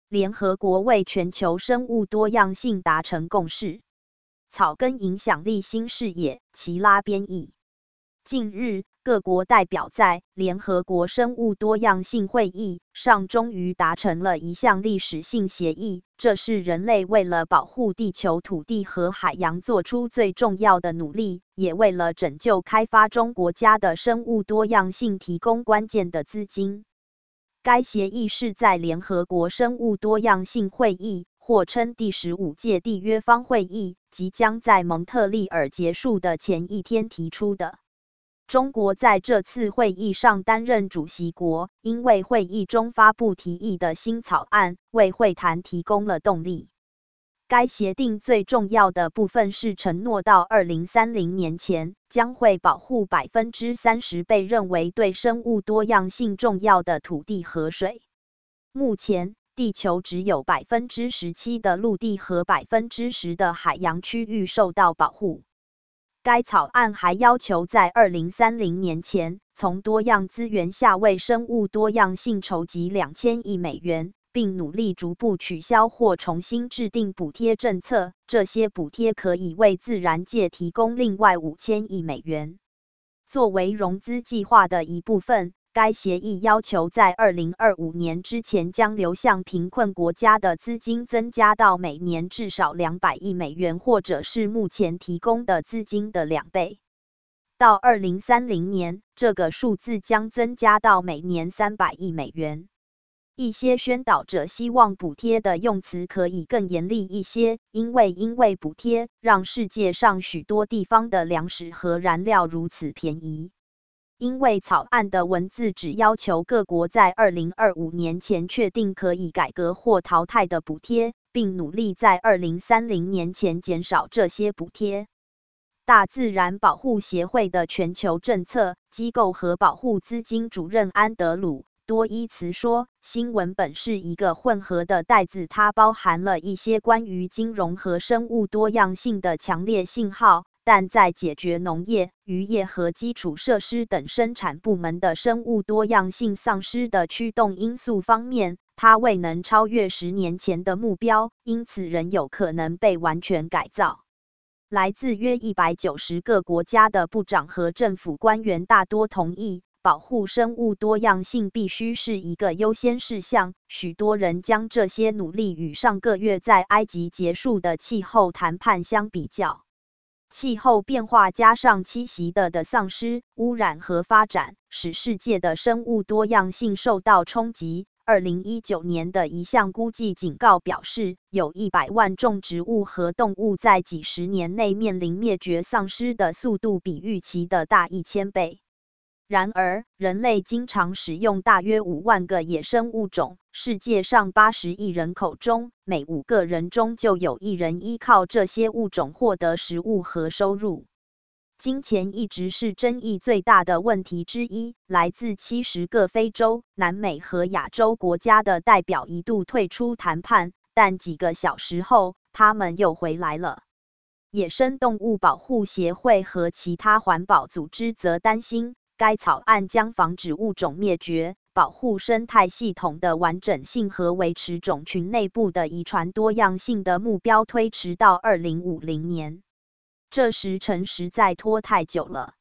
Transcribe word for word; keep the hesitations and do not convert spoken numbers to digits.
联合国为全球生物多样性达成共识。草根影响力新视野，齐拉编译。近日，各国代表在联合国生物多样性会议上终于达成了一项历史性协议，这是人类为了保护地球土地和海洋做出最重要的努力，也为了拯救开发中国家的生物多样性提供关键的资金。该协议是在联合国生物多样性会议，或称第十五届缔约方会议，即将在蒙特利尔结束的前一天提出的。中国在这次会议上担任主席国，因为会议中发布提议的新草案，为会谈提供了动力。该协定最重要的部分是承诺到二零三零年前，将会保护 百分之三十 被认为对生物多样性重要的土地和水。目前，地球只有 百分之十七 的陆地和 百分之十 的海洋区域受到保护。该草案还要求在二零三零年前，从多样资源下为生物多样性筹集两千亿美元，并努力逐步取消或重新制定补贴政策，这些补贴可以为自然界提供另外五千亿美元。作为融资计划的一部分，该协议要求在二零二五年之前将流向贫困国家的资金增加到每年至少两百亿美元，或者是目前提供的资金的两倍。到二零三零年，这个数字将增加到每年三百亿美元。一些宣导者希望补贴的用词可以更严厉一些，因为因为补贴让世界上许多地方的粮食和燃料如此便宜。因为草案的文字只要求各国在二零二五年前确定可以改革或淘汰的补贴，并努力在二零三零年前减少这些补贴。大自然保护协会的全球政策机构和保护资金主任安德鲁·多伊茨说，新文本是一个混合的袋子，它包含了一些关于金融和生物多样性的强烈信号，但在解决农业、渔业和基础设施等生产部门的生物多样性丧失的驱动因素方面，它未能超越十年前的目标，因此仍有可能被完全改造。来自约一百九十个国家的部长和政府官员大多同意，保护生物多样性必须是一个优先事项。许多人将这些努力与上个月在埃及结束的气候谈判相比较。气候变化加上栖息地的丧失、污染和发展，使世界的生物多样性受到冲击。二零一九年的一项估计警告表示，有一百万种植物和动物在几十年内面临灭绝，丧失的速度比预期的大一千倍。然而，人类经常使用大约五万个野生物种，世界上八十亿人口中，每五个人中就有一人依靠这些物种获得食物和收入。金钱一直是争议最大的问题之一，来自七十个非洲、南美和亚洲国家的代表一度退出谈判，但几个小时后，他们又回来了。野生动物保护协会和其他环保组织则担心，该草案将防止物种灭绝、保护生态系统的完整性和维持种群内部的遗传多样性的目标推迟到二零五零年。这时程实在拖太久了。